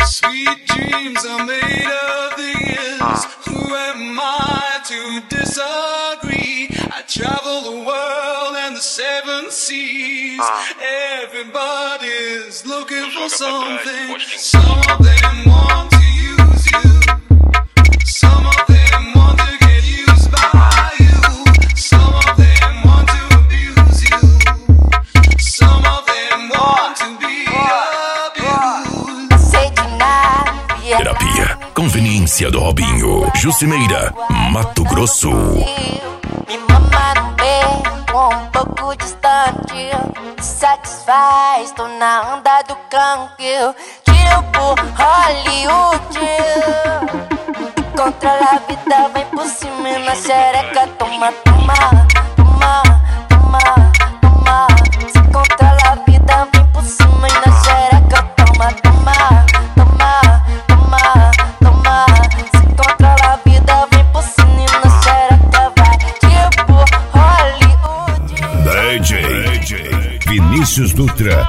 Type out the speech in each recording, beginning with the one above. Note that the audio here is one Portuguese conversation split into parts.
Sweet dreams are made of these. Who am I to disagree? I travel the world and the seven seas. Everybody's looking for something. Some of them want to use you. Some of them want to get used by you. Some of them want to abuse you. Some of them want to be abused. Terapia, conveniência do Robinho. Jucimeira, Mato Grosso. Me mama no meio, pouco distante. Satisfaz, tô na onda do canque. Tipo Hollywood. Controla a vida, vem por cima e na xereca. Toma, toma, toma, toma, toma. Se controla a vida, vem por cima e na xereca. Toma, toma, toma, toma, toma. Se controla a vida, vem por cima e na xereca. Vai tipo Hollywood. DJ Vinícius Dutra.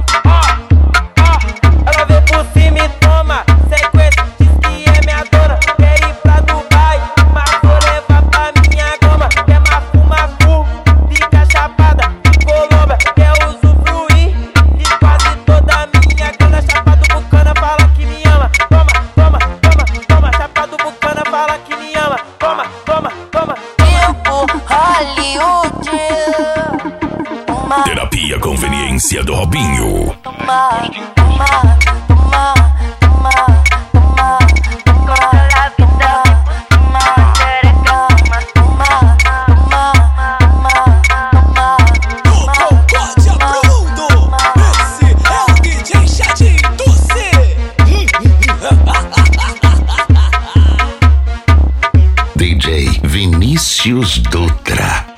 Ela vem por cima e toma sequência, diz que é minha dona. Quer ir pra Dubai, mas vou levar pra minha goma. Quer mafu, fica chapada em Colômbia. Quer usufruir de quase toda a minha grana. Chapado Bucana fala que me ama. Toma, toma, toma, toma. Chapado Bucana fala que me ama. Toma, toma, toma. Tipo Hollywood. Terapia, conveniência do Robinho. Toma, toma, toma, toma, toma, toma, toma, toma, xereca, toma, toma, toma, toma, toma. Esse é o DJ Chatinho do C. DJ Vinícius Dutra.